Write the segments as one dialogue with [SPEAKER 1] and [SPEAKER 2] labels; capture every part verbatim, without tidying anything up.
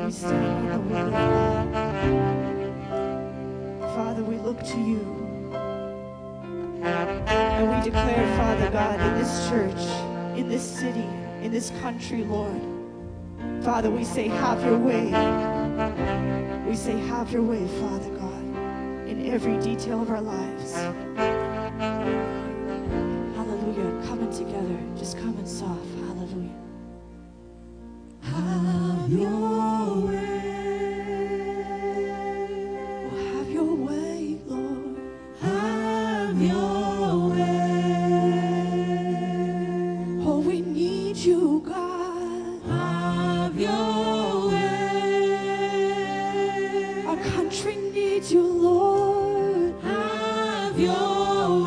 [SPEAKER 1] We stand on the word of God. Father, we look to you. And we declare, Father God, in this church, in this city, in this country, Lord, Father, we say, have your way. We say, have your way, Father God, in every detail of our lives. Hallelujah. Coming together. Just coming soft. Hallelujah.
[SPEAKER 2] Have your way.
[SPEAKER 1] Oh, have your way, Lord.
[SPEAKER 2] Have your way.
[SPEAKER 1] Oh, we need you, God.
[SPEAKER 2] Have your way.
[SPEAKER 1] Our country needs you, Lord.
[SPEAKER 2] Have your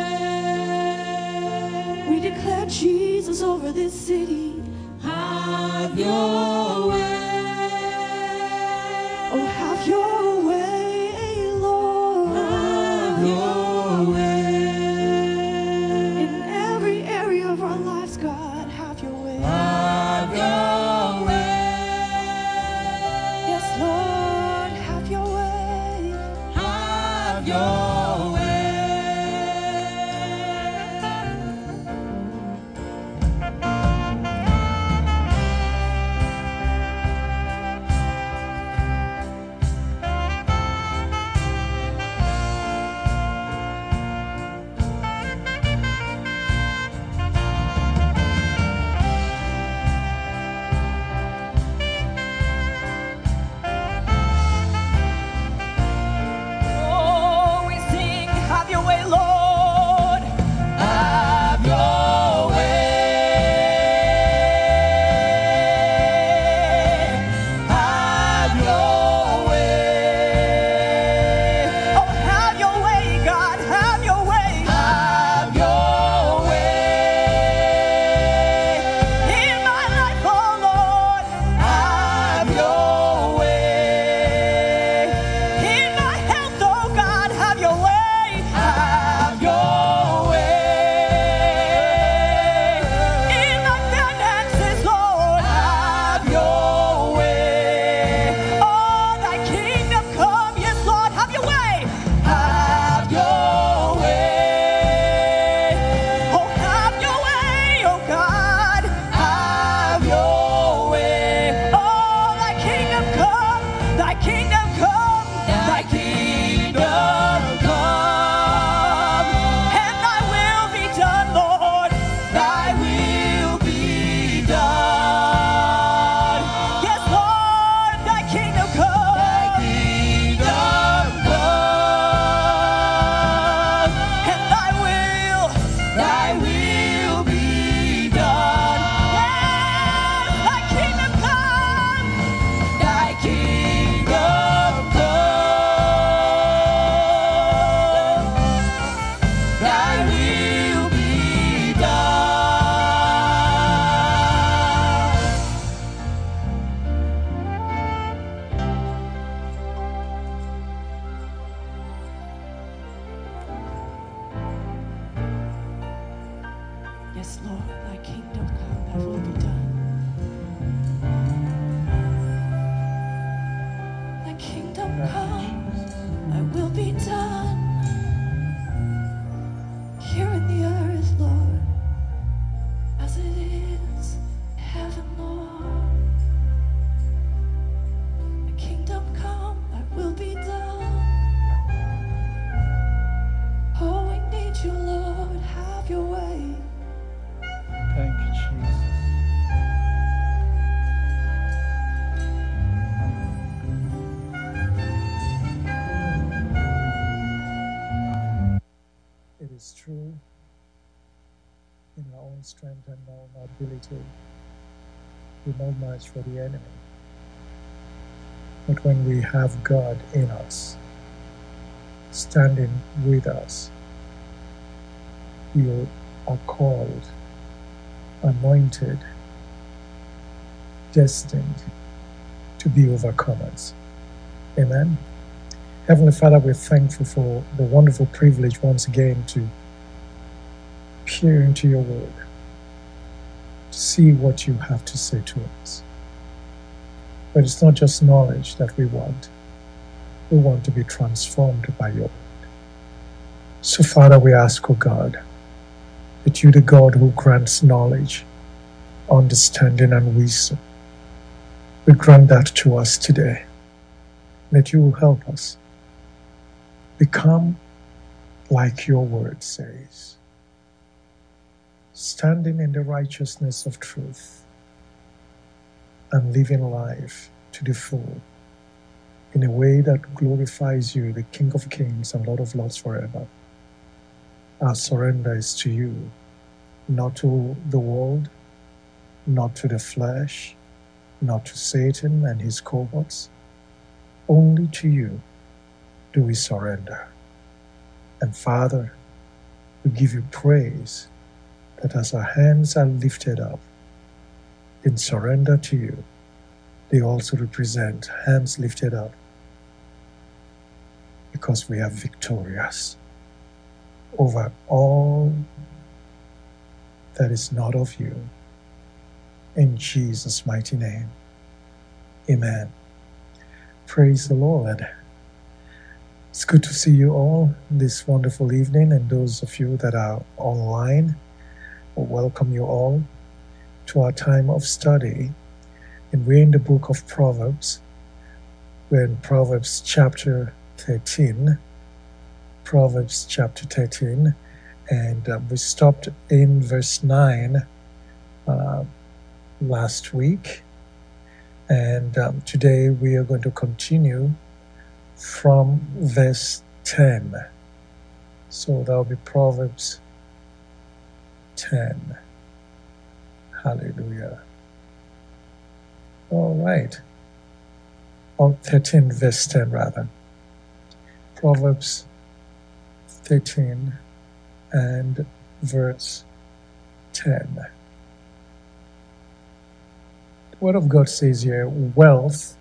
[SPEAKER 2] way.
[SPEAKER 1] We declare Jesus over this city.
[SPEAKER 2] Have your way.
[SPEAKER 1] Oh, have your way, Lord.
[SPEAKER 2] Have your way.
[SPEAKER 1] In every area of our lives, God, have your way.
[SPEAKER 2] Have your way.
[SPEAKER 1] Yes, Lord, have your way.
[SPEAKER 2] Have your way.
[SPEAKER 1] Oh, we sing, have your way, Lord.
[SPEAKER 2] Have your way. Have your way.
[SPEAKER 1] Oh, have your way, God, have your way.
[SPEAKER 2] Have your way.
[SPEAKER 1] In my life, oh Lord.
[SPEAKER 2] Have your way.
[SPEAKER 1] In my health, oh God, have your way.
[SPEAKER 2] Have your way.
[SPEAKER 1] In my finances, Lord.
[SPEAKER 2] Have your way.
[SPEAKER 1] Oh, thy kingdom come, yes, Lord, have your way.
[SPEAKER 2] Have your way.
[SPEAKER 1] Oh, have your way, oh God.
[SPEAKER 2] Have your way.
[SPEAKER 1] Oh, thy kingdom come, thy kingdom come,
[SPEAKER 2] Thy kingdom come.
[SPEAKER 1] and thy will be done, Lord.
[SPEAKER 2] Thy will be done.
[SPEAKER 1] Yes, Lord, thy kingdom
[SPEAKER 2] Thy
[SPEAKER 1] come,
[SPEAKER 2] kingdom come.
[SPEAKER 1] and thy will,
[SPEAKER 2] Thy will be done.
[SPEAKER 1] yes, thy kingdom come.
[SPEAKER 2] Thy kingdom come. Thy will be done.
[SPEAKER 1] Yes, Lord, thy kingdom come, thy will be done. Thy kingdom come, thy will be done. Here in the earth, Lord, as it is in heaven, Lord. Thy kingdom come, thy will be done. Oh, we need you, Lord, have your way.
[SPEAKER 3] Thank you, Jesus. It is true, in our own strength and our own ability, we're no match for the enemy. But when we have God in us, standing with us, we are called, anointed, destined to be overcomers. Amen. Heavenly Father, we're thankful for the wonderful privilege once again to peer into your word, to see what you have to say to us. But it's not just knowledge that we want. We want to be transformed by your word. So, Father, we ask, O God, that you, the God who grants knowledge, understanding, and wisdom, will grant that to us today. That you will help us become like your word says, standing in the righteousness of truth and living life to the full in a way that glorifies you, the King of Kings and Lord of Lords forever. Our surrender is to you, not to the world, not to the flesh, not to Satan and his cohorts. Only to you do we surrender. And Father, we give you praise that as our hands are lifted up in surrender to you, they also represent hands lifted up because we are victorious over all that is not of you. In Jesus' mighty name, amen. Praise the Lord. It's good to see you all this wonderful evening, and those of you that are online, I welcome you all to our time of study. And we're in the book of Proverbs. We're in Proverbs chapter thirteen. Proverbs chapter thirteen. And uh, we stopped in verse nine uh, last week. And um, today we are going to continue from verse ten. So that will be Proverbs ten. Hallelujah. All right. Oh, thirteen, verse ten, rather. Proverbs thirteen and verse ten. The Word of God says here, wealth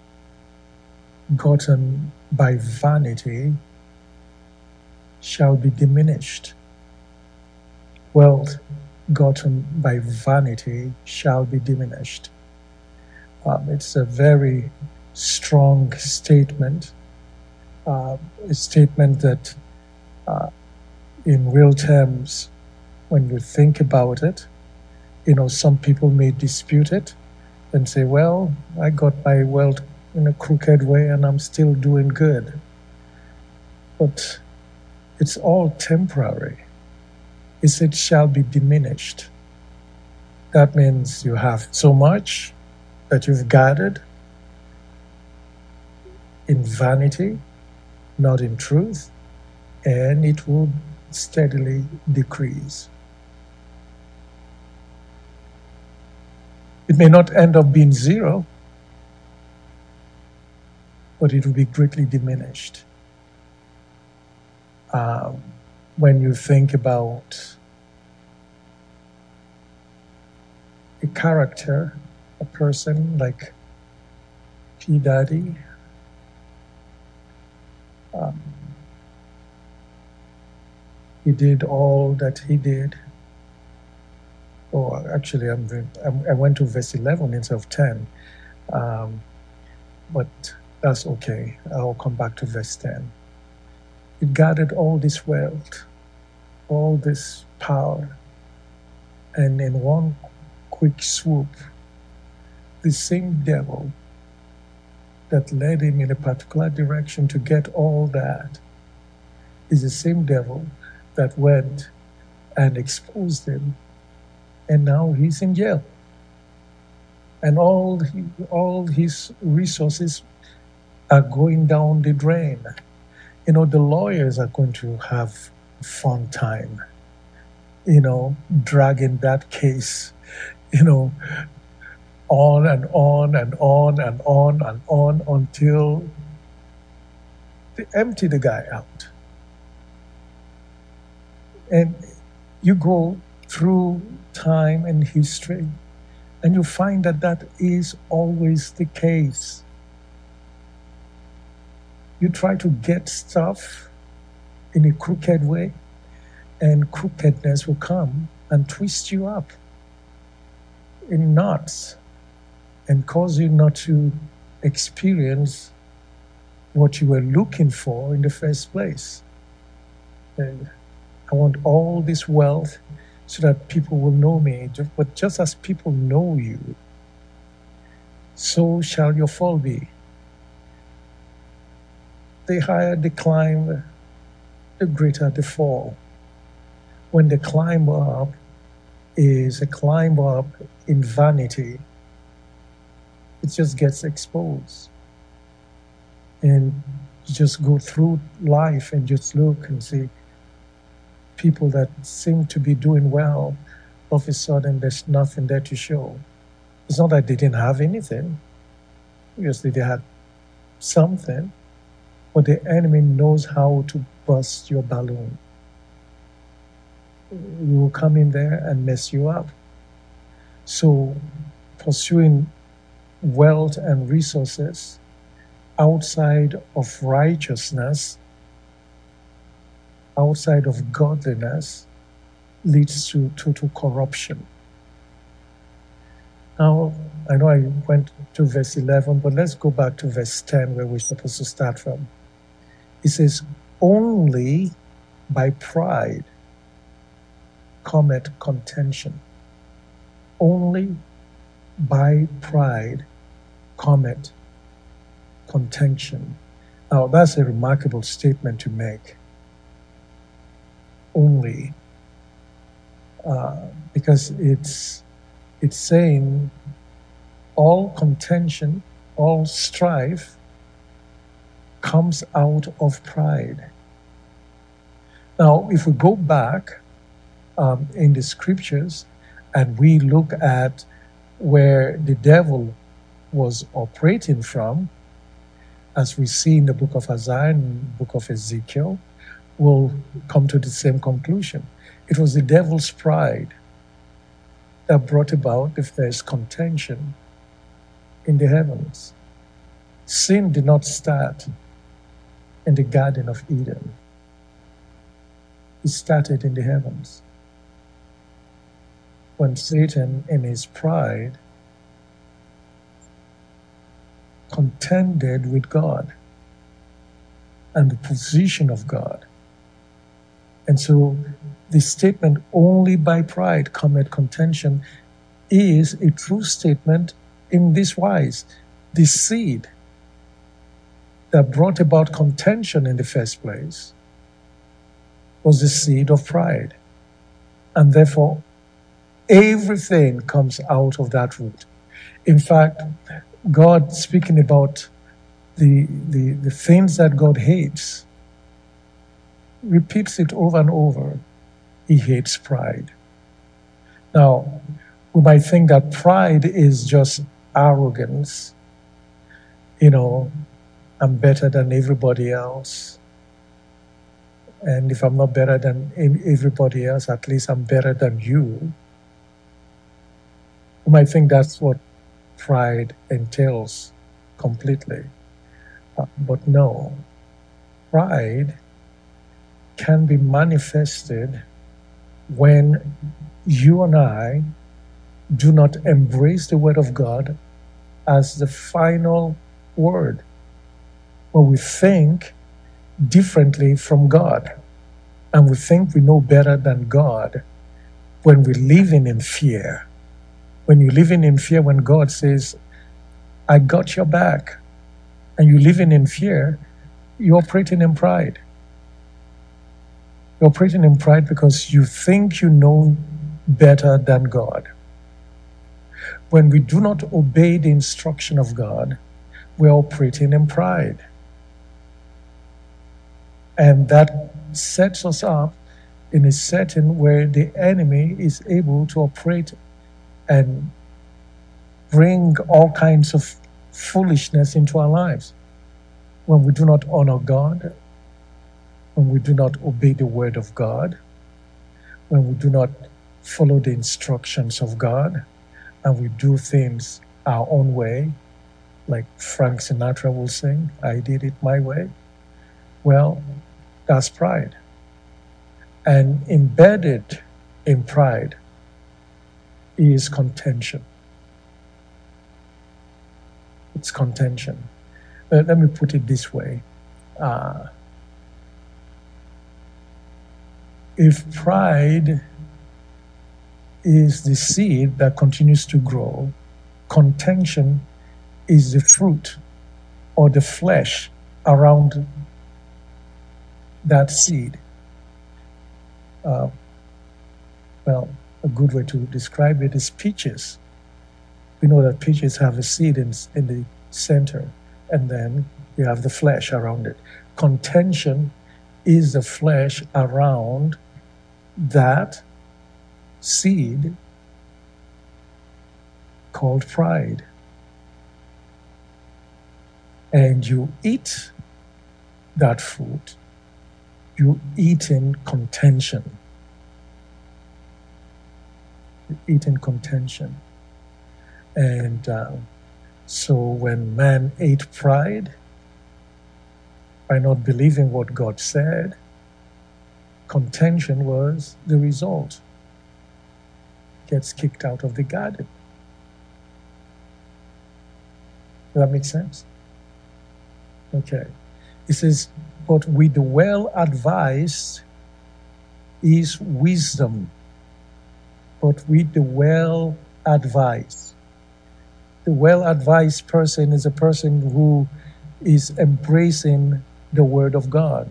[SPEAKER 3] gotten by vanity shall be diminished. Wealth gotten by vanity shall be diminished. Um, it's a very strong statement, uh, a statement that uh, in real terms, when you think about it, you know, some people may dispute it and say, well, I got my wealth in a crooked way and I'm still doing good. But it's all temporary. It said shall be diminished. That means you have so much that you've gathered in vanity, not in truth, and it will steadily decrease. It may not end up being zero, but it will be greatly diminished. Um, when you think about a character, a person like P. Daddy, um, he did all that he did. Oh, actually, I'm, I'm, I went to verse eleven instead of ten, um, but that's okay. I'll come back to verse ten. He gathered all this wealth, all this power, and in one quick swoop, the same devil that led him in a particular direction to get all that is the same devil that went and exposed him, and now he's in jail. And all he, all his resources are going down the drain. You know, the lawyers are going to have a fun time, you know, dragging that case, you know, on and on and on and on and on until they empty the guy out. And you go through time and history, and you find that that is always the case. You try to get stuff in a crooked way, and crookedness will come and twist you up in knots. and cause you not to experience what you were looking for in the first place. And I want all this wealth so that people will know me. But just as people know you, so shall your fall be. The higher the climb, the greater the fall. When the climb up is a climb up in vanity, it just gets exposed. And you just go through life and just look and see people that seem to be doing well, all of a sudden there's nothing there to show. It's not that they didn't have anything. Obviously they had something, but the enemy knows how to burst your balloon. He will come in there and mess you up. So pursuing wealth and resources outside of righteousness, outside of godliness, leads to total corruption. Now, I know I went to verse eleven, but let's go back to verse ten where we're supposed to start from. It says, only by pride cometh contention. Only by pride cometh contention. Now, that's a remarkable statement to make. Only. Uh, because it's it's saying all contention, all strife comes out of pride. Now, if we go back um, in the scriptures and we look at where the devil was operating from, as we see in the book of Isaiah and the book of Ezekiel, we'll come to the same conclusion. It was the devil's pride that brought about the first contention in the heavens. Sin did not start in the Garden of Eden. It started in the heavens. When Satan, in his pride, contended with God and the position of God. And so the statement, only by pride cometh contention, is a true statement in this wise. The seed that brought about contention in the first place was the seed of pride. And therefore, everything comes out of that root. In fact, God, speaking about the, the, the things that God hates, repeats it over and over. He hates pride. Now, we might think that pride is just arrogance. You know, I'm better than everybody else. And if I'm not better than everybody else, at least I'm better than you. We might think that's what pride entails completely. Uh, but no, pride can be manifested when you and I do not embrace the Word of God as the final word, when we think differently from God, and we think we know better than God, when we're living in fear. When you're living in fear, when God says, I got your back, and you're living in fear, you're operating in pride. You're operating in pride because you think you know better than God. When we do not obey the instruction of God, we're operating in pride. And that sets us up in a setting where the enemy is able to operate and bring all kinds of foolishness into our lives. When we do not honor God, when we do not obey the word of God, when we do not follow the instructions of God, and we do things our own way, like Frank Sinatra will sing, I did it my way. Well, that's pride. And embedded in pride is contention. It's contention. Uh, let me put it this way. Uh, if pride is the seed that continues to grow, contention is the fruit or the flesh around that seed. Uh, well, a good way to describe it is peaches. We know that peaches have a seed in, in the center, and then you have the flesh around it. Contention is the flesh around that seed called pride. And you eat that fruit, you eat in contention. You eat in contention. And uh, so when man ate pride, by not believing what God said, contention was the result. Gets kicked out of the garden. Does that make sense? Okay. It says, but with the well-advised is wisdom. But with the well-advised. The well-advised person is a person who is embracing the Word of God.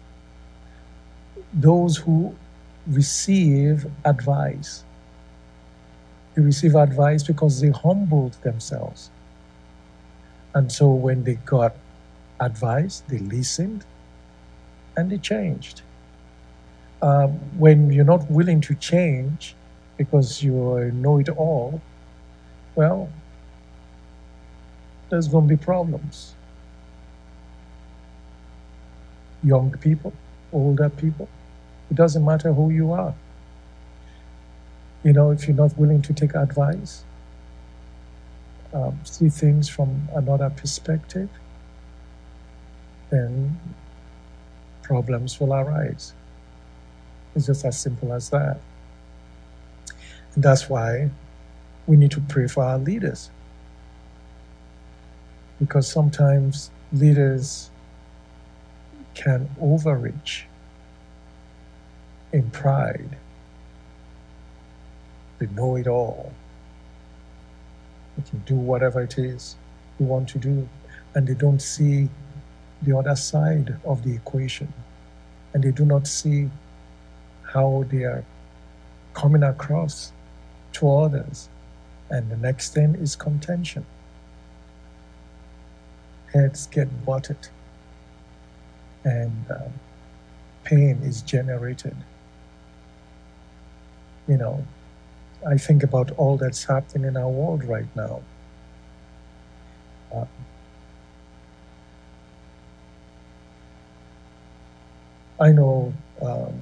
[SPEAKER 3] Those who receive advice. They receive advice because they humbled themselves. And so when they got advice, they listened and they changed. Um, when you're not willing to change because you know-it-all, well, there's going to be problems. Young people, older people, it doesn't matter who you are. You know, if you're not willing to take advice, um, see things from another perspective, then problems will arise. It's just as simple as that. And that's why we need to pray for our leaders. Because sometimes leaders can overreach in pride. They know it all. They can do whatever it is they want to do, and they don't see the other side of the equation, and they do not see how they are coming across to others. And the next thing is contention. Heads get butted, and um, pain is generated. You know, I think about all that's happening in our world right now. Uh, I know um,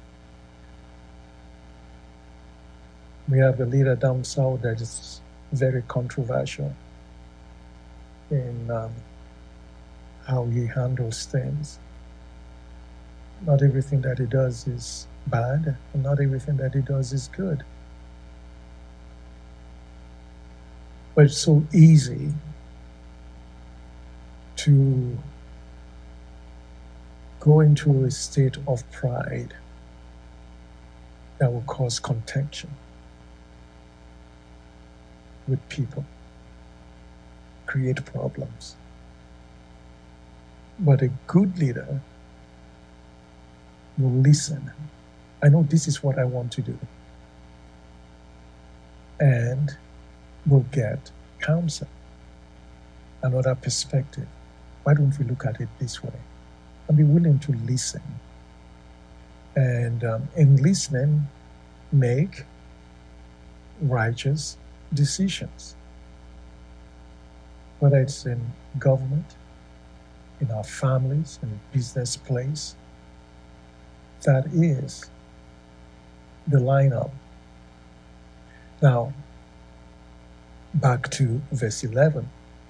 [SPEAKER 3] we have a leader down south that is very controversial in um, how he handles things. Not everything that he does is bad, and not everything that he does is good. But it's so easy to go into a state of pride that will cause contention with people, create problems. But a good leader will listen. I know this is what I want to do. And will get counsel, another perspective. Why don't we look at it this way? And be willing to listen. And um, in listening, make righteous decisions. Whether it's in government, in our families, in a business place, that is the lineup. Now, back to verse eleven.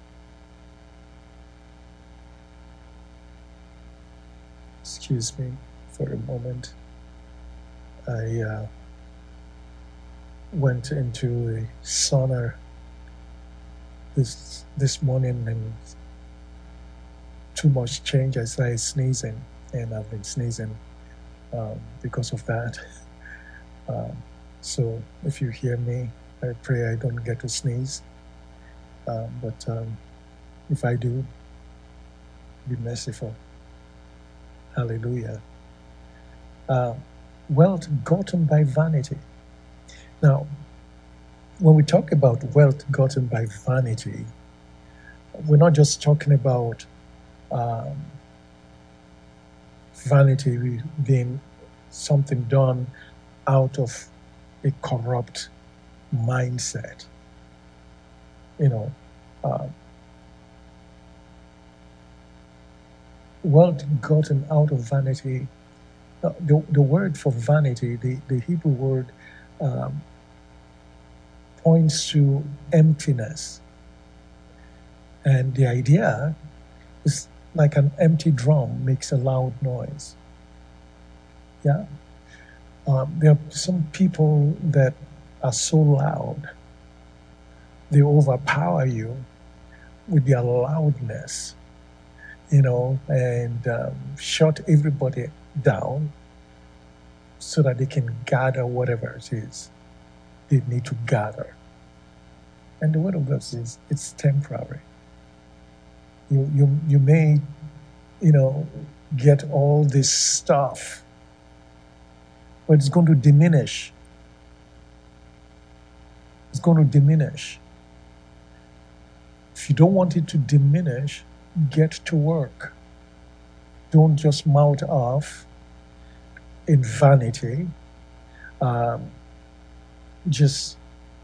[SPEAKER 3] Excuse me for a moment. I uh, went into a sauna this this morning, and too much change. I started sneezing, and I've been sneezing um, because of that. Um, so if you hear me, I pray I don't get to sneeze. Um, but um, if I do, be merciful. Hallelujah. Uh, wealth gotten by vanity. Now, when we talk about wealth gotten by vanity, we're not just talking about um, vanity being something done out of a corrupt mindset. You know, uh, wealth gotten out of vanity. Uh, the, the word for vanity, the, the Hebrew word, um, points to emptiness. And the idea is like an empty drum makes a loud noise. Yeah? Um, there are some people that are so loud, they overpower you with their loudness, you know, and um, shut everybody down so that they can gather whatever it is they need to gather. And the word of God says it's temporary. You, you, you may, you know, get all this stuff, but it's going to diminish. It's going to diminish. If you don't want it to diminish, get to work. Don't just mouth off in vanity. Um, just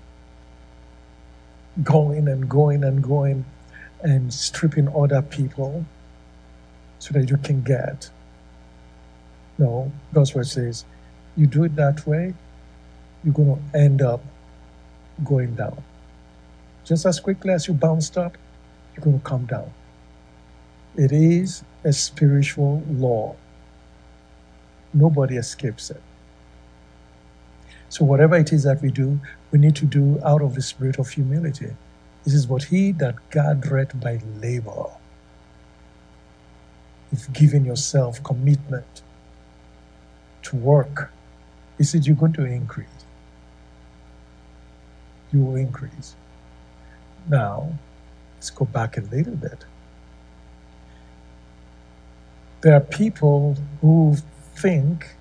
[SPEAKER 3] going and going and going and stripping other people so that you can get. No, God's word says, you do it that way, you're going to end up going down. Just as quickly as you bounced up, you're going to come down. It is a spiritual law. Nobody escapes it. So whatever it is that we do, we need to do out of the spirit of humility. This is what he that gathereth by labor. If giving yourself commitment to work, he said you're going to increase. You will increase. Now, let's go back a little bit. There are people who think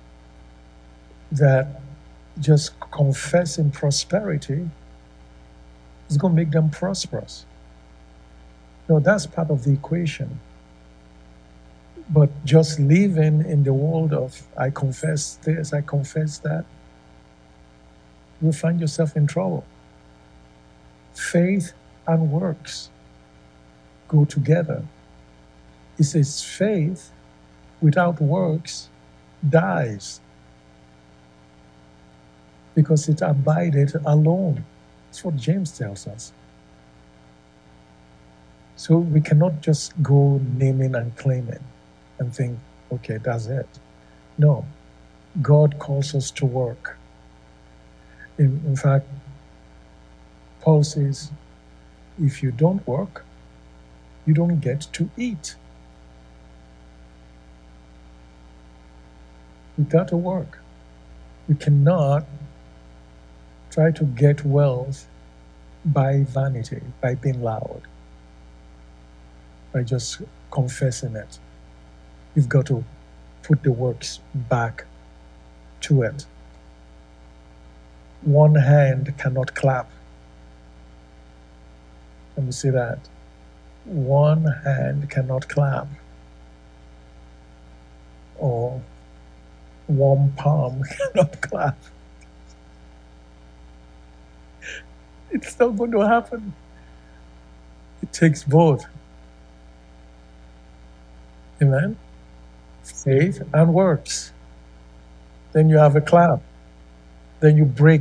[SPEAKER 3] that just confessing prosperity is going to make them prosperous. No, that's part of the equation. But just living in the world of, I confess this, I confess that, you'll find yourself in trouble. Faith and works go together. It says faith without works dies, because it abideth alone. That's what James tells us. So we cannot just go naming and claiming and think, okay, that's it. No, God calls us to work. In, in fact, Paul says, if you don't work, you don't get to eat. We got to work. We cannot try to get wealth by vanity, by being loud, by just confessing it. You've got to put the works back to it. One hand cannot clap. Let me see that. One hand cannot clap. Or one palm cannot clap. It's not going to happen. It takes both. Amen? Faith and works. Then you have a clap. Then you break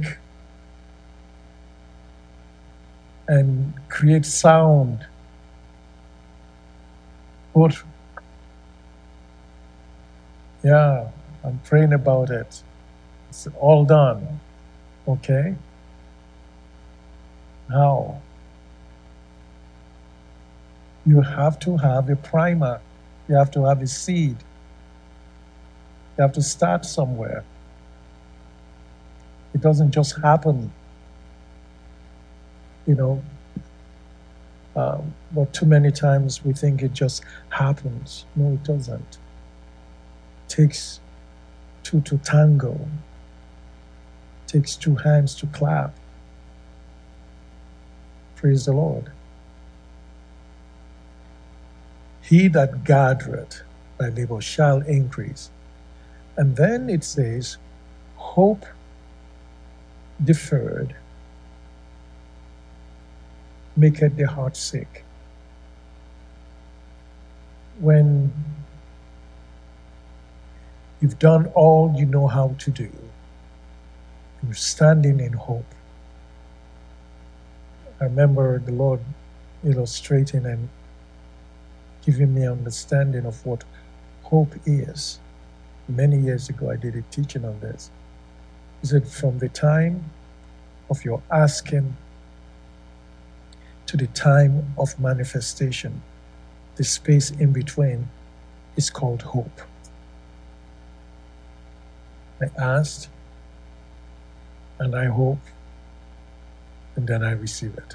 [SPEAKER 3] and create sound. Both. Yeah, I'm praying about it. It's all done. Okay? Now, You have to have a primer. You have to have a seed. You have to start somewhere. It doesn't just happen, you know. Um, but too many times we think it just happens. No, it doesn't. It takes two to tango. It takes two hands to clap. Praise the Lord. He that gathereth by labor shall increase. And then it says, hope deferred maketh the heart sick. When you've done all you know how to do, you're standing in hope. I remember the Lord illustrating and giving me understanding of what hope is. Many years ago, I did a teaching on this. He said, from the time of your asking to the time of manifestation, the space in between is called hope. I asked, and I hope, and then I receive it.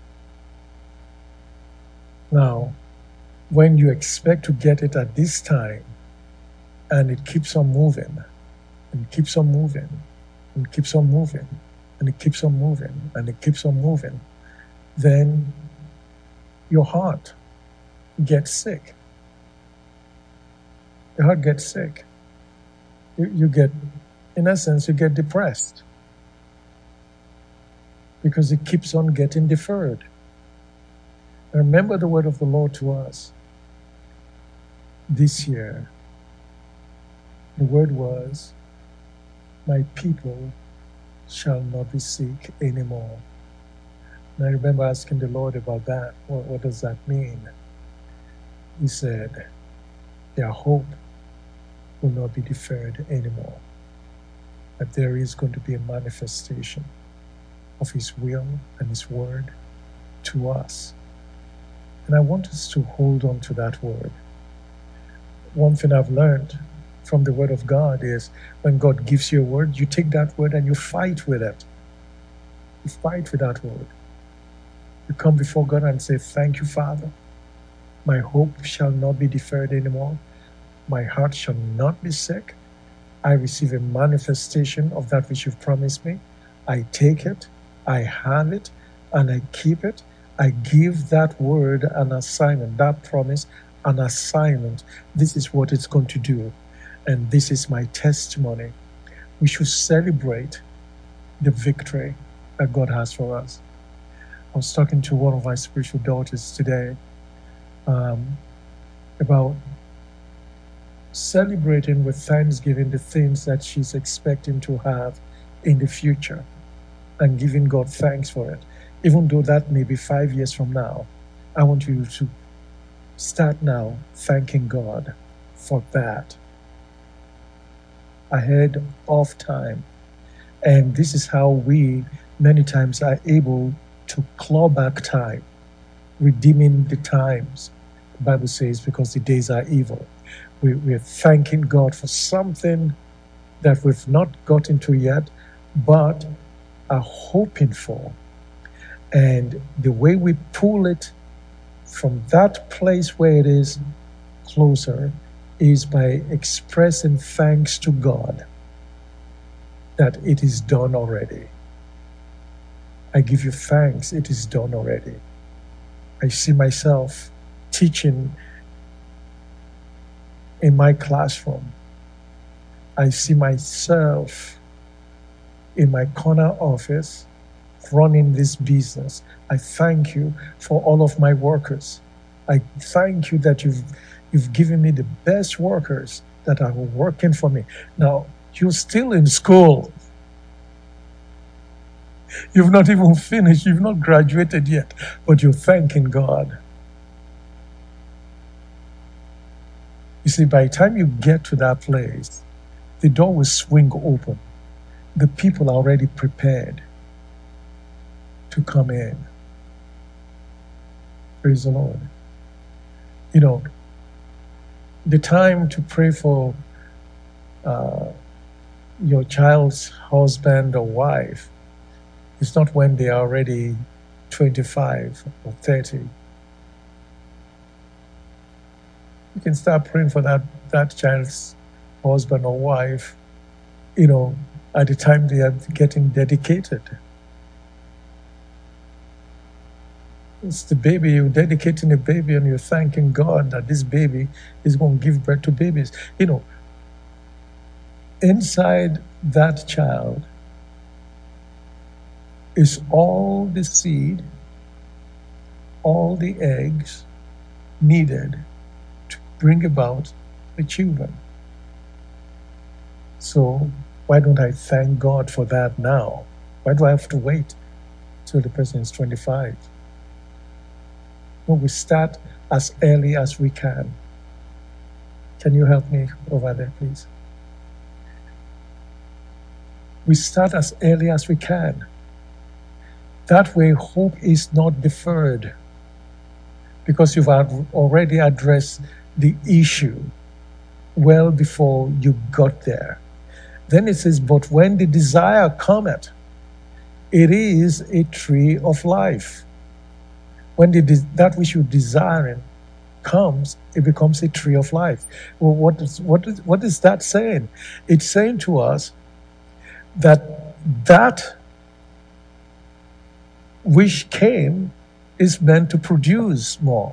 [SPEAKER 3] Now, when you expect to get it at this time, and it keeps on moving, and keeps on moving, and keeps on moving, and it keeps on moving, and it keeps on moving, then your heart gets sick. Your heart gets sick. You, you get, in essence, you get depressed because it keeps on getting deferred. And remember the word of the Lord to us this year. The word was, my people shall not be sick anymore. And I remember asking the Lord about that. What, what does that mean? He said, their hope will not be deferred anymore. That there is going to be a manifestation of His will and His word to us. And I want us to hold on to that word. One thing I've learned from the word of God is when God gives you a word, you take that word and you fight with it. You fight with that word. You come before God and say, thank you, Father. My hope shall not be deferred anymore. My heart shall not be sick. I receive a manifestation of that which you've promised me. I take it, I have it, and I keep it. I give that word an assignment, that promise an assignment. This is what it's going to do. And this is my testimony. We should celebrate the victory that God has for us. I was talking to one of my spiritual daughters today um, about celebrating with thanksgiving the things that she's expecting to have in the future and giving God thanks for it. Even though that may be five years from now, I want you to start now thanking God for that ahead of time. And this is how we many times are able to claw back time, redeeming the times. The Bible says, because the days are evil. We, we're thanking God for something that we've not gotten to yet, but are hoping for. And the way we pull it from that place where it is closer is by expressing thanks to God that it is done already. I give you thanks, it is done already. I see myself teaching in my classroom. I see myself in my corner office running this business. I thank you for all of my workers. I thank you that you've you've given me the best workers that are working for me. Now, you're still in school. You've not even finished. You've not graduated yet, but you're thanking God. You see, by the time you get to that place, the door will swing open. The people are already prepared to come in. Praise the Lord. You know, the time to pray for uh, your child's husband or wife is not when they are already twenty-five or thirty. You can start praying for that, that child's husband or wife, you know, at the time they are getting dedicated. It's the baby, you're dedicating a baby and you're thanking God that this baby is going to give birth to babies. You know, inside that child is all the seed, all the eggs needed to bring about the children. So why don't I thank God for that now? Why do I have to wait till the person is twenty-five? Well, we start as early as we can. Can you help me over there, please? We start as early as we can. That way, hope is not deferred because you've already addressed the issue well before you got there. Then it says, but when the desire cometh, it is a tree of life. When the, that which you're desiring comes, it becomes a tree of life. Well, what is, what is, what is that saying? It's saying to us that that which came is meant to produce more.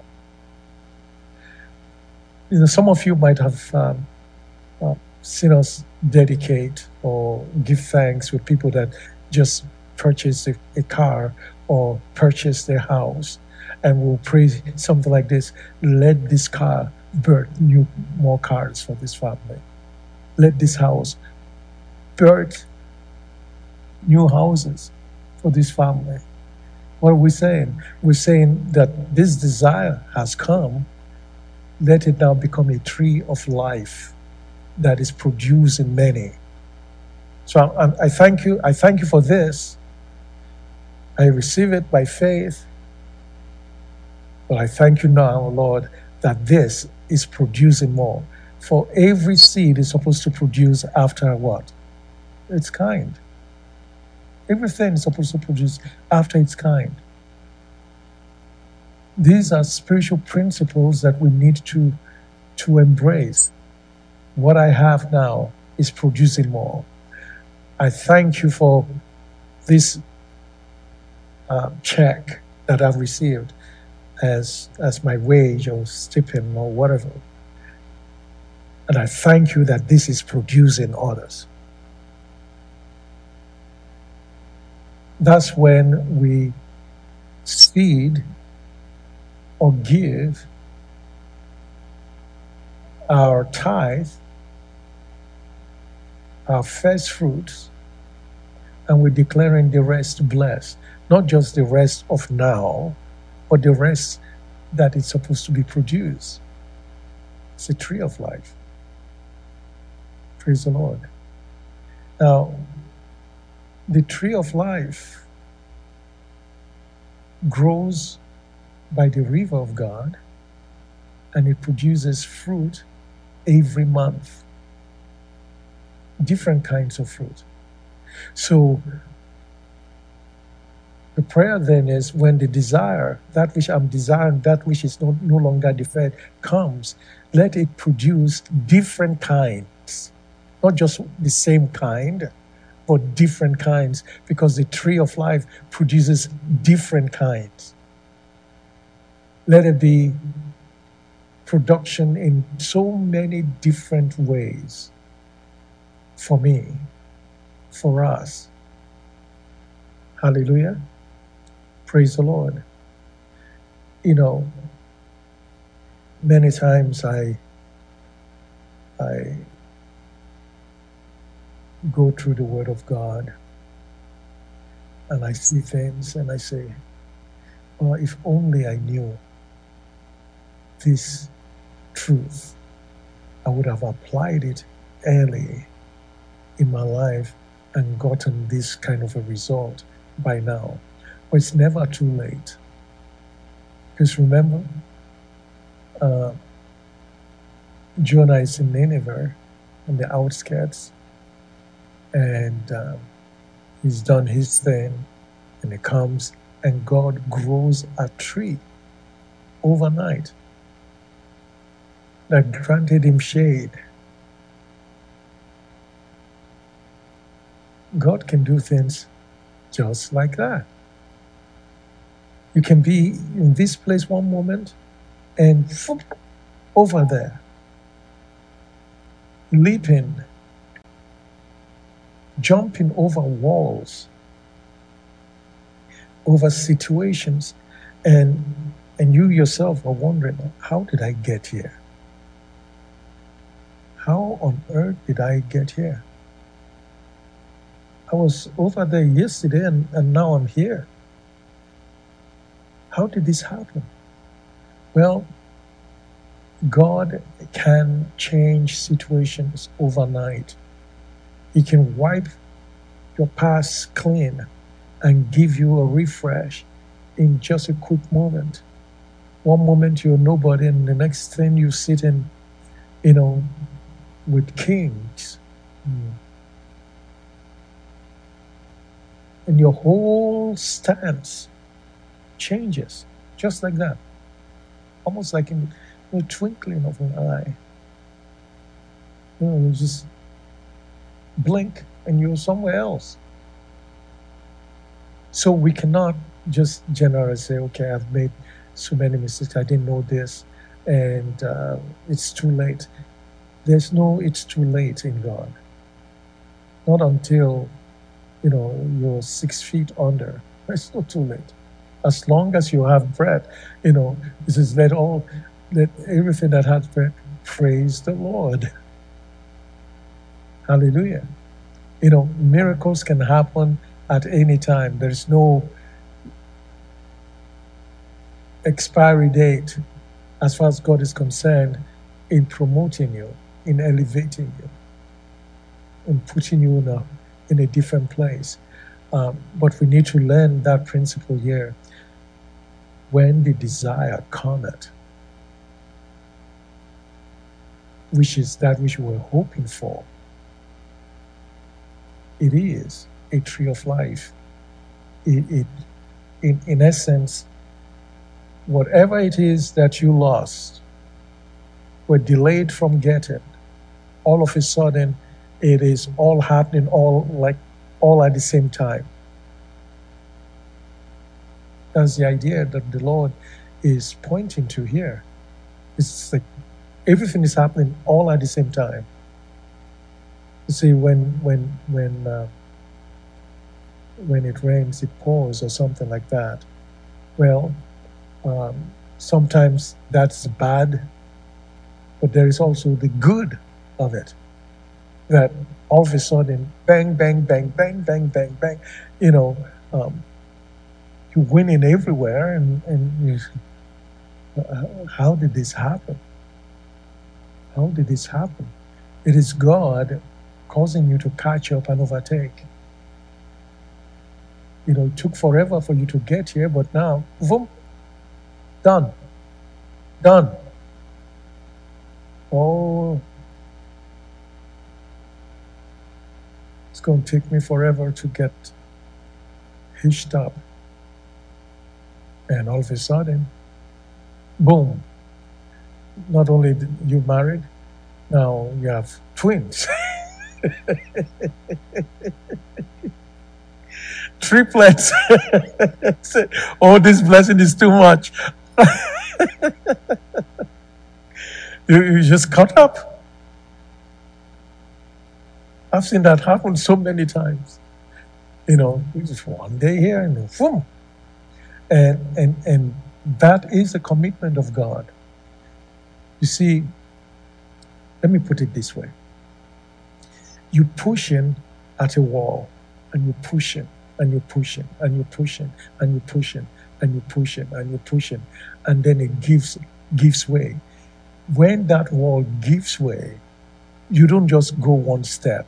[SPEAKER 3] You know, some of you might have um, uh, seen us dedicate or give thanks with people that just purchased a, a car or purchased their house. And we'll pray something like this: let this car birth new more cars for this family. Let this house birth new houses for this family. What are we saying? We're saying that this desire has come. Let it now become a tree of life that is producing many. So I, I thank you. I thank you for this. I receive it by faith. But I thank you now, Lord, that this is producing more. For every seed is supposed to produce after what? Its kind. Everything is supposed to produce after its kind. These are spiritual principles that we need to, to embrace. What I have now is producing more. I thank you for this uh, check that I've received as, as my wage or stipend or whatever. And I thank you that this is producing others. That's when we seed or give our tithe, our first fruits, and we're declaring the rest blessed. Not just the rest of now, but the rest that is supposed to be produced. It's a tree of life. Praise the Lord. Now, the tree of life grows by the river of God, and it produces fruit every month. Different kinds of fruit. So the prayer then is, when the desire, that which I'm desiring, that which is no, no longer deferred, comes, let it produce different kinds. Not just the same kind, but different kinds, because the tree of life produces different kinds. Let it be production in so many different ways for me, for us. Hallelujah. Praise the Lord. You know, many times I, I go through the Word of God and I see things and I say, oh, if only I knew this truth, I would have applied it early in my life and gotten this kind of a result by now. But it's never too late. Because remember, uh, Jonah is in Nineveh, on the outskirts, and um, he's done his thing, and he comes, and God grows a tree overnight that granted him shade. God can do things just like that. You can be in this place one moment and whoop, over there, leaping, jumping over walls, over situations, and and you yourself are wondering, how did I get here? How on earth did I get here? I was over there yesterday and, and now I'm here. How did this happen? Well, God can change situations overnight. He can wipe your past clean and give you a refresh in just a quick moment. One moment you're nobody, and the next thing you sit in, you know, with kings. Mm. And your whole stance changes just like that. Almost like in the twinkling of an eye. You know, you just blink and you're somewhere else. So we cannot just generally say, okay, I've made so many mistakes, I didn't know this, and uh, it's too late. There's no it's too late in God. Not until, you know, you're six feet under. It's not too late. As long as you have breath, you know, it says, let all, let everything that has breath praise the Lord. Hallelujah. You know, miracles can happen at any time. There's no expiry date as far as God is concerned in promoting you, in elevating you, in putting you in a, in a different place. Um, but we need to learn that principle here. When the desire cometh, which is that which we're hoping for, it is a tree of life. It, it in, in essence, whatever it is that you lost, were delayed from getting, all of a sudden, it is all happening all like all at the same time. That's the idea that the Lord is pointing to here. It's like everything is happening all at the same time. You see, when when when uh, when it rains, it pours, or something like that. Well, um, sometimes that's bad, but there is also the good of it. That all of a sudden, bang, bang, bang, bang, bang, bang, bang, you know, um, you're winning everywhere, and, and you, uh, how did this happen? How did this happen? It is God causing you to catch up and overtake. You know, it took forever for you to get here, but now, boom, done, done. Oh, it's going to take me forever to get hitched up. And all of a sudden, boom, not only did you married, now you have twins. Triplets. Oh, this blessing is too much. you, you just caught up. I've seen that happen so many times. You know, just one day here and boom. And, and, and that is a commitment of God. You see, let me put it this way. You're pushing at a wall, and you're pushing, and you're pushing, and you're pushing, and you're pushing, and you're pushing, and you're pushing, and then it gives gives way. When that wall gives way, you don't just go one step.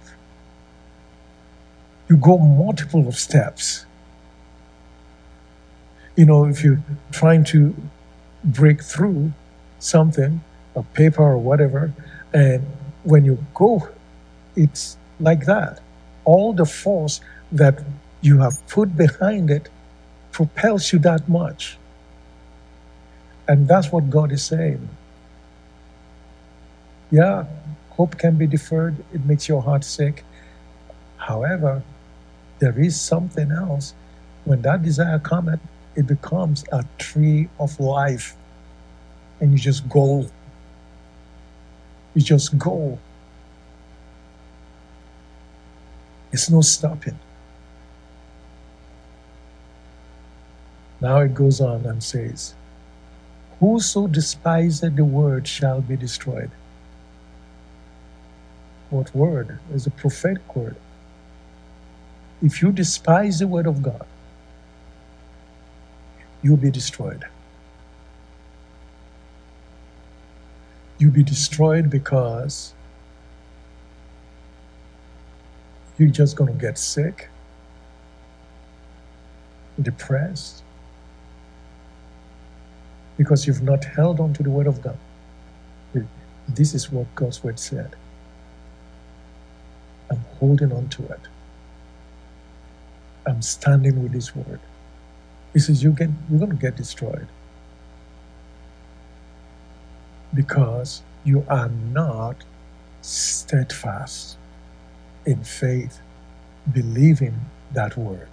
[SPEAKER 3] You go multiple of steps. You know, if you're trying to break through, something, a paper or whatever, and when you go, it's like that. All the force that you have put behind it propels you that much. And that's what God is saying. Yeah, hope can be deferred. It makes your heart sick. However, there is something else. When that desire comes, it becomes a tree of life. And you just go. You just go. There's no stopping. Now it goes on and says, whoso despiseth the word shall be destroyed. What word? Is a prophetic word. If you despise the word of God, you'll be destroyed. You'll be destroyed because you're just going to get sick, depressed, because you've not held on to the word of God. This is what God's word said. I'm holding on to it. I'm standing with this word. He says, you get, you're going to get destroyed because you are not steadfast in faith, believing that word.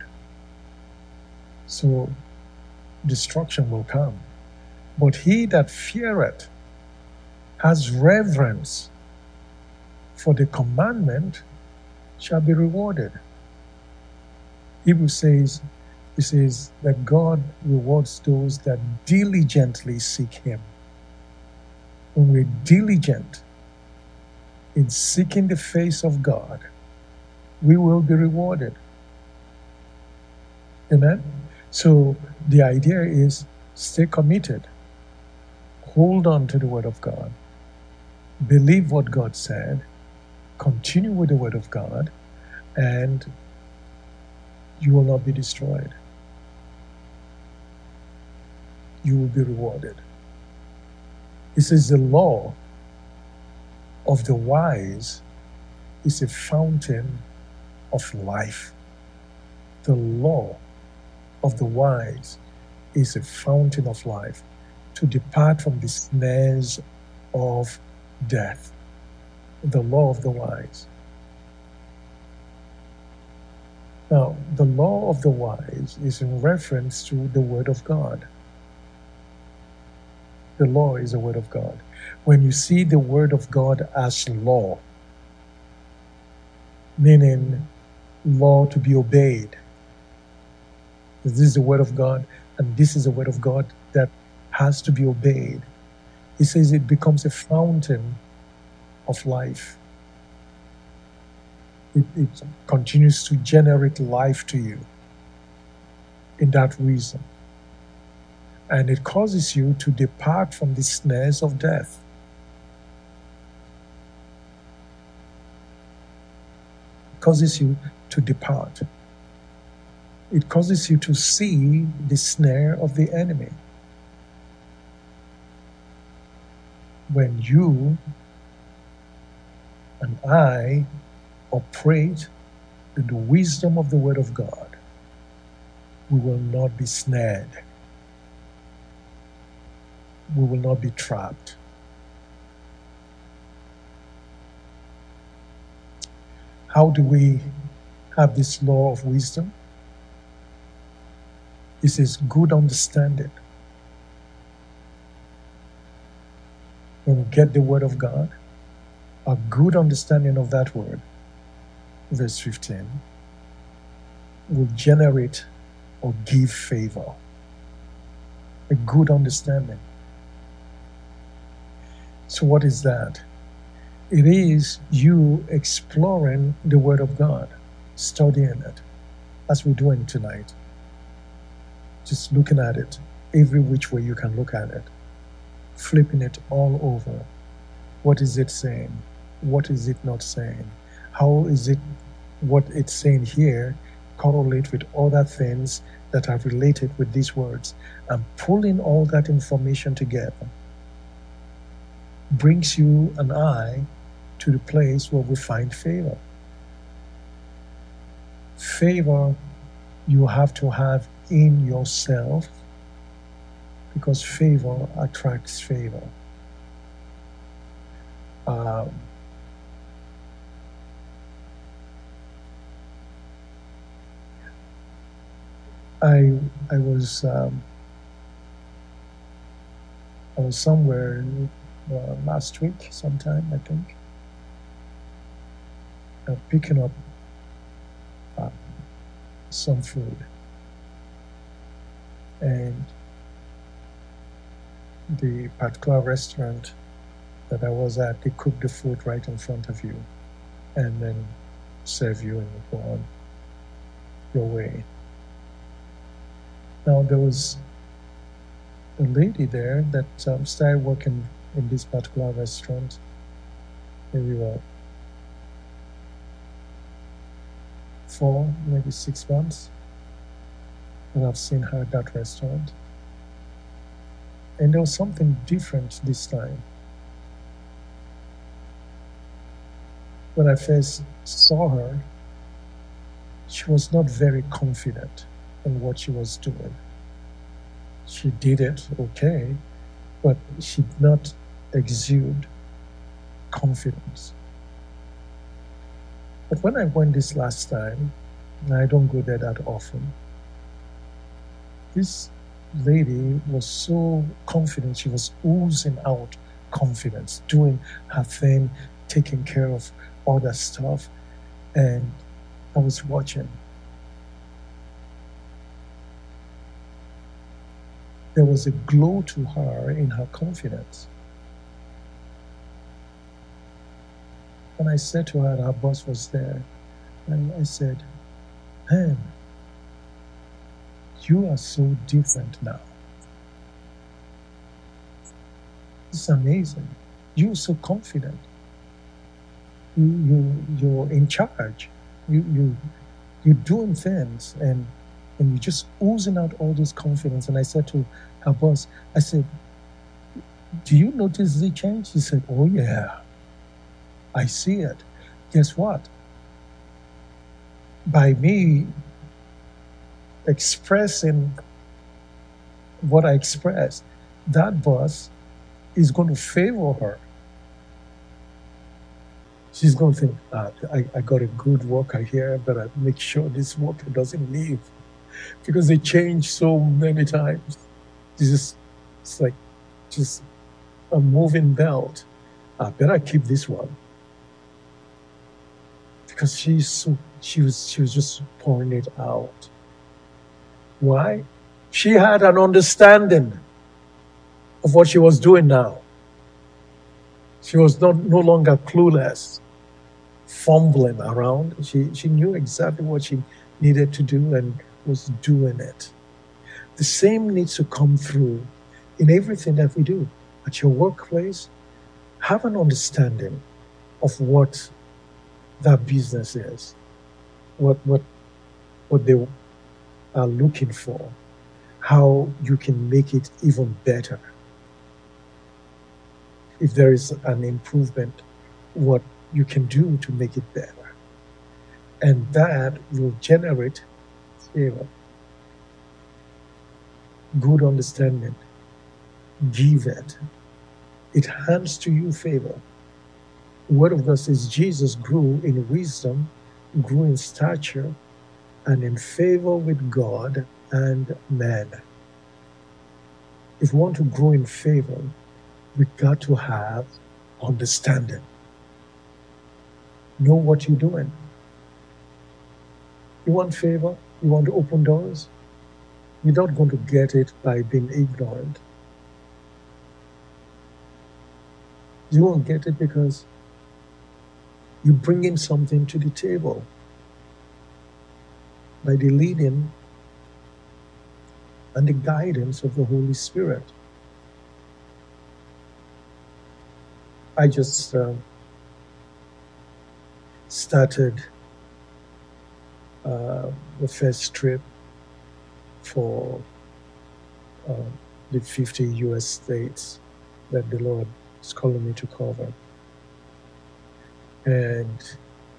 [SPEAKER 3] So destruction will come. But he that feareth has reverence for the commandment shall be rewarded. Hebrews says, he says that God rewards those that diligently seek him. When we're diligent in seeking the face of God, we will be rewarded. Amen? So the idea is stay committed. Hold on to the word of God. Believe what God said. Continue with the word of God, and you will not be destroyed. You will be rewarded. It says the law of the wise is a fountain of life. The law of the wise is a fountain of life, to depart from the snares of death. The law of the wise. Now, the law of the wise is in reference to the word of God. The law is the word of God. When you see the word of God as law, meaning law to be obeyed, this is the word of God, and this is the word of God that has to be obeyed. He says it becomes a fountain of life. It, it continues to generate life to you in that reason. And it causes you to depart from the snares of death. It causes you to depart. It causes you to see the snare of the enemy. When you and I operate in the wisdom of the word of God, we will not be snared. We will not be trapped. How do we have this law of wisdom? It says good understanding. When we get the word of God, a good understanding of that word, verse fifteen, will generate or give favor. A good understanding. So what is that? It is you exploring the word of God, studying it, as we're doing tonight. Just looking at it, every which way you can look at it, flipping it all over. What is it saying? What is it not saying? How is it, what it's saying here, correlate with other things that are related with these words, and pulling all that information together brings you and I to the place where we find favor. Favor you have to have in yourself, because favor attracts favor. Um, I I was um, I was somewhere uh, last week sometime, I think, uh, picking up uh, some food, and the particular restaurant that I was at, they cook the food right in front of you and then serve you and you go on your way. Now, there was a lady there that um, started working in this particular restaurant maybe about four, maybe six months that I've seen her at that restaurant. And there was something different this time. When I first saw her, she was not very confident in what she was doing. She did it okay, but she did not exude confidence. But when I went this last time, and I don't go there that often, this lady was so confident. She was oozing out confidence, doing her thing, taking care of all that stuff. And I was watching. There was a glow to her in her confidence. And I said to her, and her boss was there, and I said, man, you are so different now. It's amazing. You're so confident. You, you, you're in charge. You, you, you're doing things, and, and you're just oozing out all this confidence. And I said to her boss, I said, do you notice the change? He said, oh yeah, I see it. Guess what? By me expressing what I expressed, that boss is going to favor her. She's going to think, ah, I, I got a good worker here, but I make sure this worker doesn't leave, because they change so many times. It's just, it's like just a moving belt. I better keep this one, because she's so she was she was just pouring it out. Why? She had an understanding of what she was doing now. She was not no longer clueless, fumbling around. She she knew exactly what she needed to do and was doing it. The same needs to come through in everything that we do. At your workplace, have an understanding of what that business is, what what what they are looking for, how you can make it even better. If there is an improvement, what you can do to make it better. And that will generate favor, good understanding. Give it. It hands to you favor. The Word of God says Jesus grew in wisdom, grew in stature, and in favor with God and man. If we want to grow in favor, we got to have understanding. Know what you're doing. You want favor? You want to open doors? You're not going to get it by being ignorant. You won't get it because you bring in something to the table by the leading and the guidance of the Holy Spirit. I just uh, started uh, the first trip for uh, the fifty U S states that the Lord is calling me to cover. And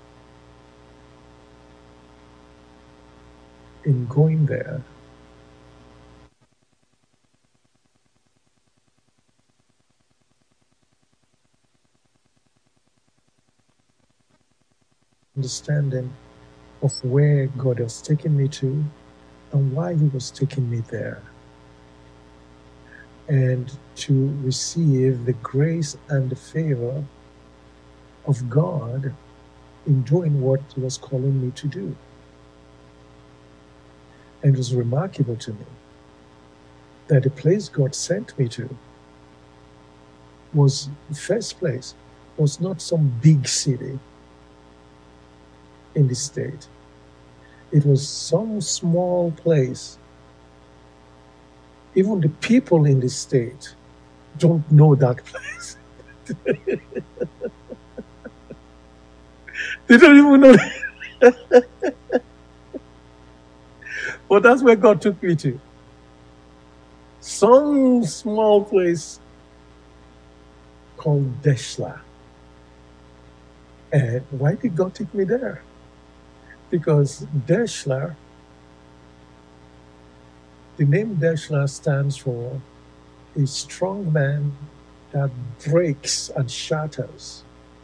[SPEAKER 3] in going there, understanding of where God was taking me to and why He was taking me there, and to receive the grace and the favor of God in doing what He was calling me to do. And it was remarkable to me that the place God sent me to was, the first place, was not some big city in the state. It was some small place. Even the people in the state don't know that place. They don't even know that. But that's where God took me to. Some small place called Deshla. And why did God take me there? Because Deshla, the name Deshla stands for a strong man that breaks and shatters.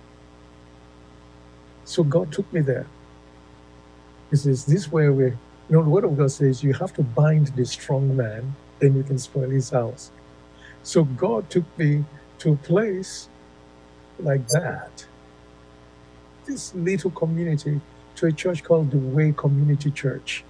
[SPEAKER 3] So God took me there. He says, this is where we, you know, the Word of God says you have to bind the strong man, then you can spoil his house. So God took me to a place like that, this little community, to a church called the Way Community Church.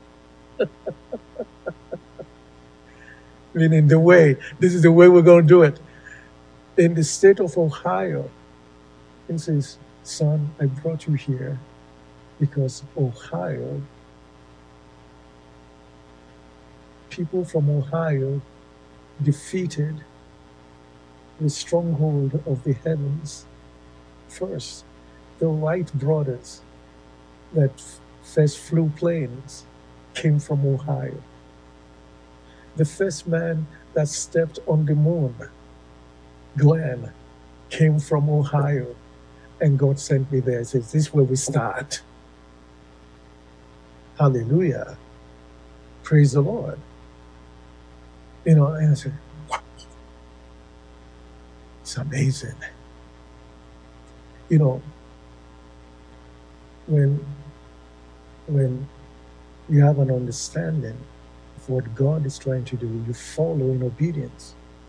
[SPEAKER 3] Meaning the way, this is the way we're going to do it. In the state of Ohio, he says, son, I brought you here because Ohio, people from Ohio defeated the stronghold of the heavens first. The Wright brothers that first flew planes came from Ohio. The first man that stepped on the moon, Glenn, came from Ohio. And God sent me there. He says, this is where we start. Hallelujah. Praise the Lord. You know, and I said, wow. It's amazing. You know, when, when you have an understanding of what God is trying to do, you follow in obedience.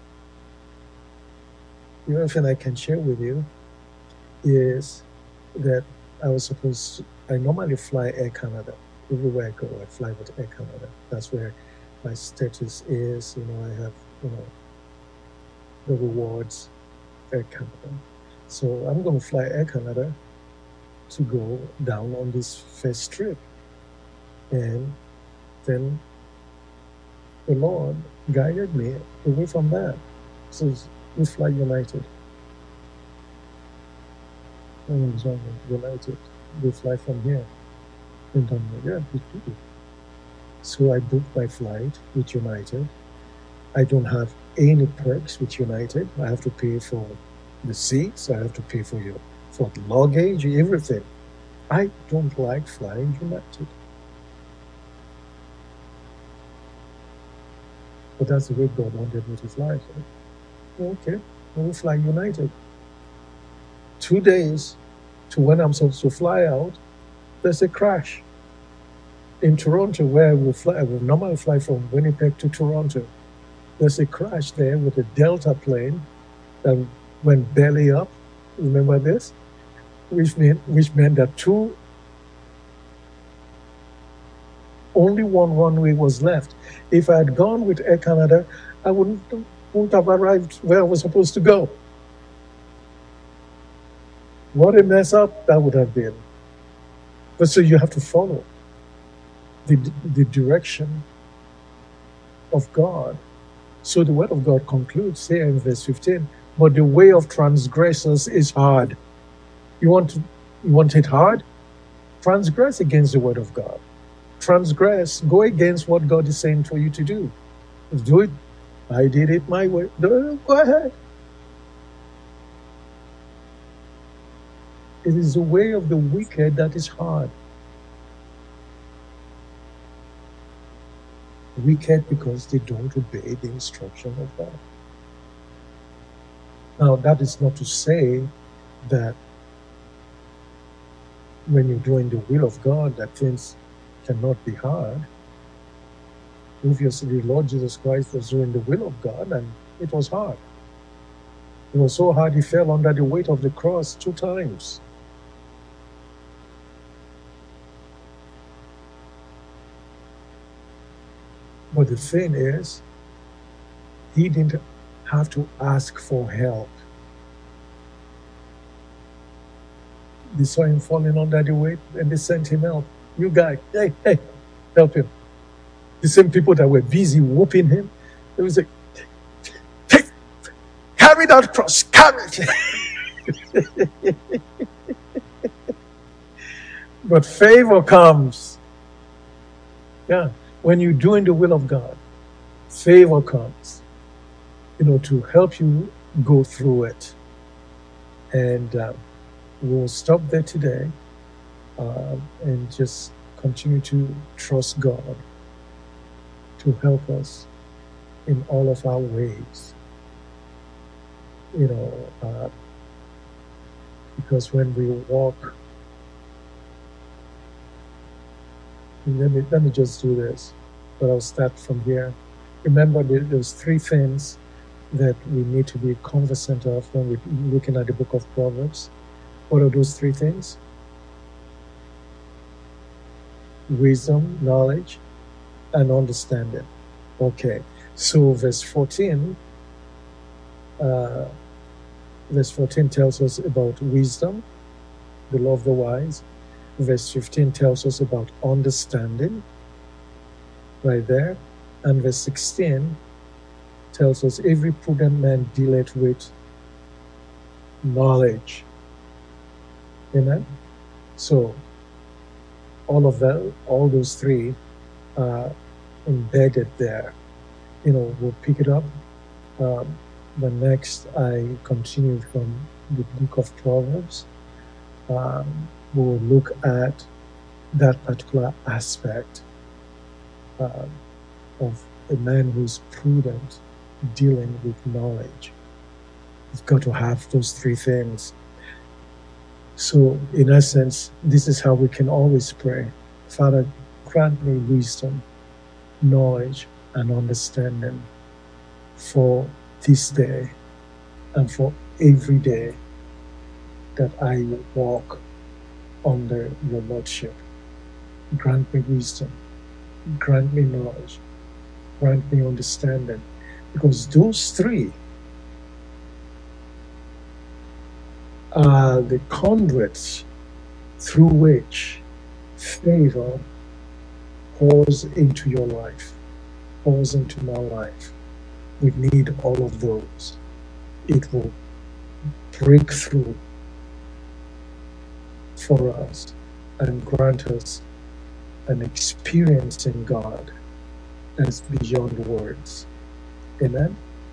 [SPEAKER 3] The other thing I can share with you is that I was supposed to, I normally fly Air Canada. Everywhere I go, I fly with Air Canada. That's where my status is. You know, I have, you know, the rewards, Air Canada. So I'm going to fly Air Canada to go down on this first trip. And then the Lord guided me away from that. So we fly United. United. We fly from here. And I'm like, yeah, we do. So I booked my flight with United. I don't have any perks with United. I have to pay for the seats. I have to pay for your for the luggage, everything. I don't like flying United. But that's the way God wanted me to fly. So, okay, we'll fly United. Two days to when I'm supposed to fly out, there's a crash. In Toronto, where I will fly, I will normally fly from Winnipeg to Toronto. There's a crash there with a Delta plane that went belly up. Remember this? Which meant, which meant that two, only one runway was left. If I had gone with Air Canada, I wouldn't, wouldn't have arrived where I was supposed to go. What a mess up that would have been. But so you have to follow the, the direction of God. So the word of God concludes here in verse fifteen, but the way of transgressors is hard. You want to, you want it hard? Transgress against the word of God. Transgress, go against what God is saying for you to do. Do it. I did it my way. Go ahead. It is the way of the wicked that is hard. Wicked because they don't obey the instruction of God. Now, that is not to say that when you're doing the will of God, that things cannot be hard. Obviously, the Lord Jesus Christ was doing the will of God, and it was hard. It was so hard he fell under the weight of the cross two times. But the thing is, he didn't have to ask for help. They saw him falling under the weight and they sent him help. You guys, hey, hey, help him. The same people that were busy whooping him, they would say, take, carry that cross, carry it. But favor comes. Yeah, when you're doing the will of God, favor comes, you know, to help you go through it. And uh, we'll stop there today uh, and just continue to trust God to help us in all of our ways. You know, uh, because when we walk, let me, let me just do this, but I'll start from here. Remember, there's three things that we need to be conversant of when we're looking at the book of Proverbs. What are those three things? Wisdom, knowledge, and understanding. Okay, so verse fourteen, uh, verse fourteen tells us about wisdom, the law of the wise. Verse fifteen tells us about understanding, right there. And verse sixteen tells us every prudent man dealeth with knowledge. Amen? So, all of that, all those three are embedded there. You know, we'll pick it up. Um, but next, I continue from the book of Proverbs. Um, we will look at that particular aspect uh, of a man who's prudent dealing with knowledge. You've got to have those three things. So, in essence, this is how we can always pray. Father, grant me wisdom, knowledge, and understanding for this day and for every day that I walk under your Lordship. Grant me wisdom, grant me knowledge, grant me understanding, because those three are the conduits through which favor pours into your life, pours into my life. We need all of those. It will break through for us and grant us an experience in God that's beyond words. Amen?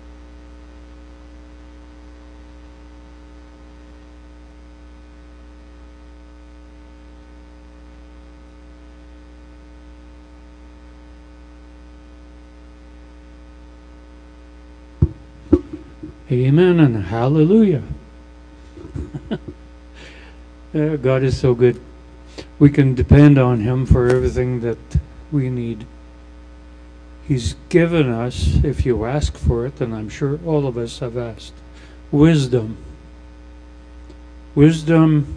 [SPEAKER 4] Amen and hallelujah. uh, God is so good. We can depend on Him for everything that we need. He's given us, if you ask for it, and I'm sure all of us have asked, wisdom. Wisdom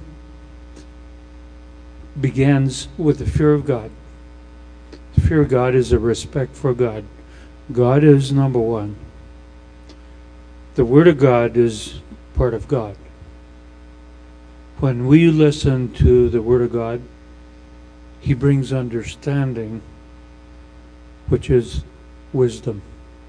[SPEAKER 4] begins with the fear of God. The fear of God is a respect for God. God is number one. The Word of God is part of God. When we listen to the Word of God, He brings understanding, which is wisdom.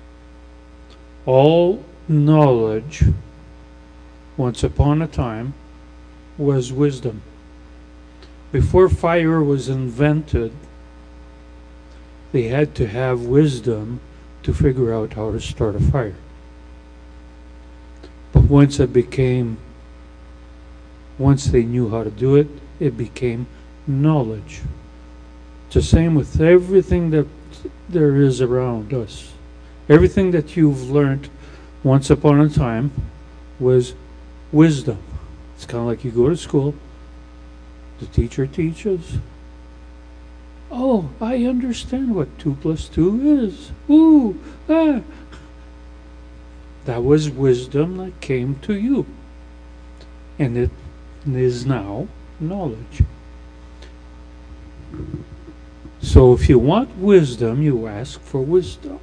[SPEAKER 4] All knowledge, once upon a time, was wisdom. Before fire was invented, they had to have wisdom to figure out how to start a fire. But once it became Once they knew how to do it, it became knowledge. It's the same with everything that there is around us. Everything that you've learned once upon a time was wisdom. It's kind of like you go to school, the teacher teaches. Oh, I understand what two plus two is. Ooh, ah. That was wisdom that came to you. And it is now knowledge. So if you want wisdom, you ask for wisdom.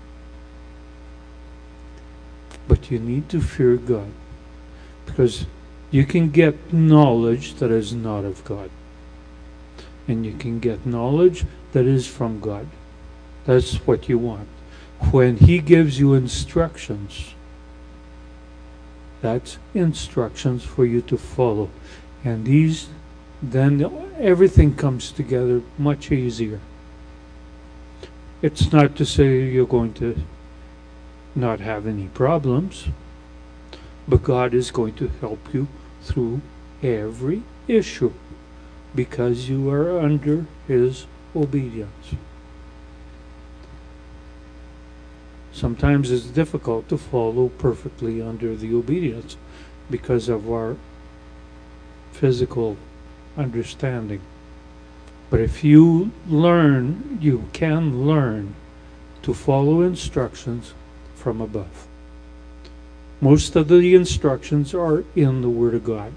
[SPEAKER 4] But you need to fear God. Because you can get knowledge that is not of God. And you can get knowledge that is from God. That's what you want. When He gives you instructions, that's instructions for you to follow. And these, then everything comes together much easier. It's not to say you're going to not have any problems, but God is going to help you through every issue because you are under His obedience. Sometimes it's difficult to follow perfectly under the obedience because of our physical understanding. But if you learn, you can learn to follow instructions from above. Most of the instructions are in the Word of God.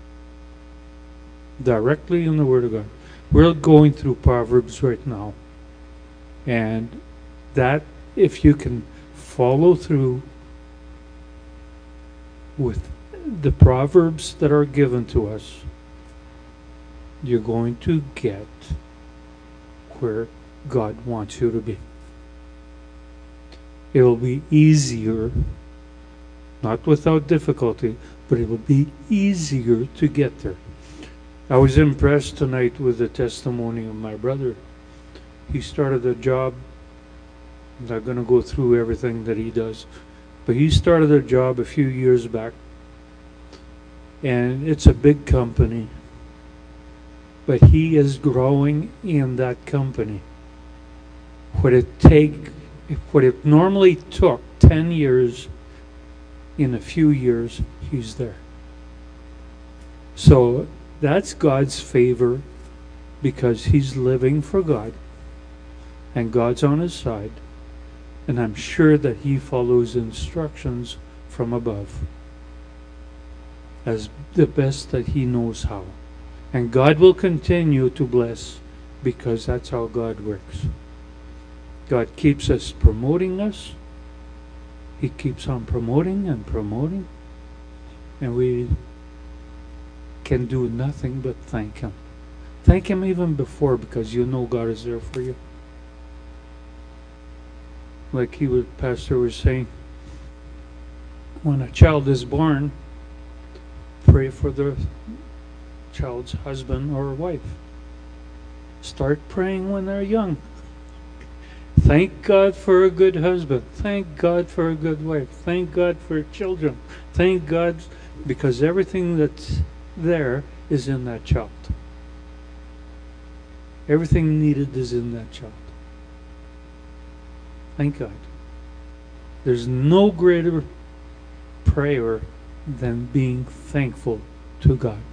[SPEAKER 4] Directly in the Word of God. We're going through Proverbs right now. And that, if you can follow through with the Proverbs that are given to us, you're going to get where God wants you to be. It will be easier, not without difficulty, but it will be easier to get there. I was impressed tonight with the testimony of my brother. He started a job. I'm not going to go through everything that he does, but he started a job a few years back, and it's a big company, but he is growing in that company. What it take, what it normally took ten years, in a few years, he's there. So that's God's favor because he's living for God and God's on his side. And I'm sure that he follows instructions from above as the best that he knows how. And God will continue to bless because that's how God works. God keeps us promoting us. He keeps on promoting and promoting. And we can do nothing but thank Him. Thank Him even before because you know God is there for you. Like he would, Pastor was saying, when a child is born, pray for the child's husband or wife. Start praying when they're young. Thank God for a good husband. Thank God for a good wife. Thank God for children. Thank God because everything that's there is in that child. Everything needed is in that child. Thank God. There's no greater prayer than being thankful to God.